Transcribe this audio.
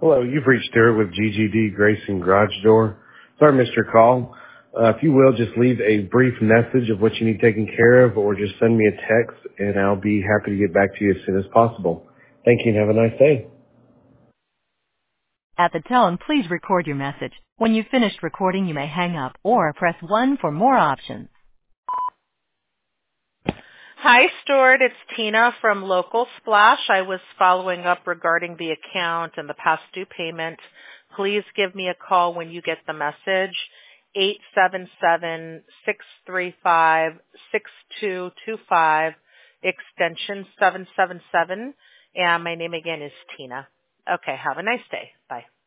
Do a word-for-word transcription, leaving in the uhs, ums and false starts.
Hello, you've reached Stuart with G G D Grayson Garage Door. Sorry, Mister Call. Uh, if you will, just leave a brief message of what you need taken care of, or just send me a text, and I'll be happy to get back to you as soon as possible. Thank you, and have a nice day. At the tone, please record your message. When you've finished recording, you may hang up or press one for more options. Hi, Stuart. It's Tina from Local Splash. I was following up regarding the account and the past due payment. Please give me a call when you get the message, eight seven seven, six three five, six two two five, extension seven seven seven, and my name again is Tina. Okay, have a nice day. Bye.